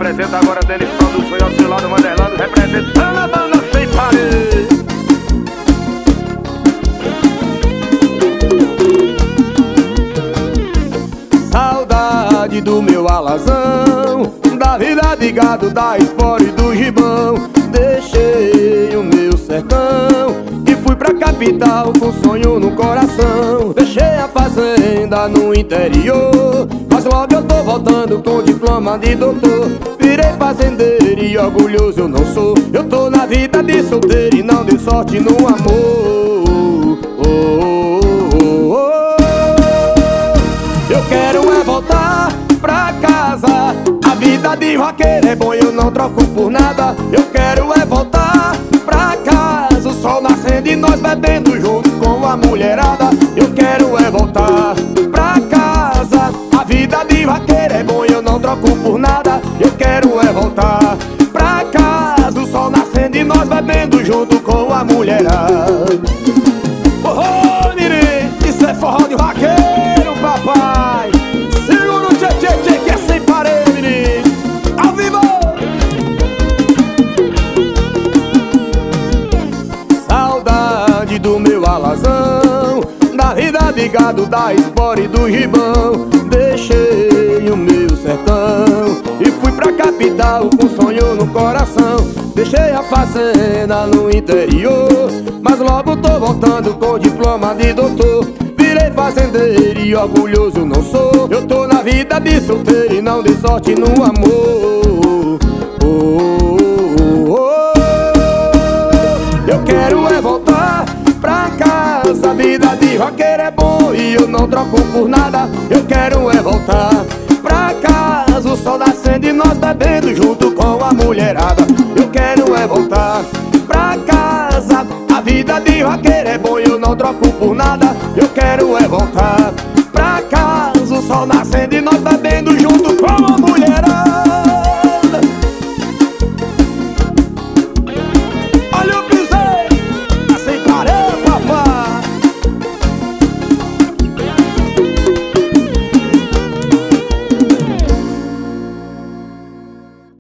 representa agora Denis Produções ao seu lado, Mandelando, representando a banda Sem Parede. Saudade do meu alazão, da vida de gado, da espora e do gibão. Deixei o meu sertão e fui pra capital com sonho no coração. Deixei a fazenda no interior, mas logo eu tô voltando com diploma de doutor. Virei fazendeiro e orgulhoso eu não sou. Eu tô na vida de solteiro e não dei sorte no amor. Eu quero é voltar pra casa. A vida de vaqueiro é bom e eu não troco por nada. Eu quero é voltar pra casa. O sol nascendo e nós bebendo junto com a mulherada. Eu quero é voltar pra casa. A vida de vaqueiro é bom e eu não troco por nada. Eu quero é voltar pra casa. O sol nascendo e nós bebendo junto com a mulherada. Oh, menino, isso é forró de vaqueiro, papai. Segura o tchê-tchê-tchê que é sem parede, menino. Ao vivo! Saudade do meu alazão, da vida de gado, da espora e do gibão. Deixei o meu sertão e fui pra capital com sonho no coração. Deixei a fazenda no interior, mas logo tô voltando com diploma de doutor. Virei fazendeiro e orgulhoso não sou. Eu tô na vida de solteiro e não dei sorte no amor. Eu quero é voltar pra casa. A vida de vaqueiro é bom e eu não troco por nada. Eu quero é voltar pra casa. O sol nascendo e nós bebendo junto com a mulherada. Eu quero é voltar pra casa. A vida de vaqueiro é bom e eu não troco por nada. Eu quero é voltar pra casa. O sol nascendo e nós bebendo junto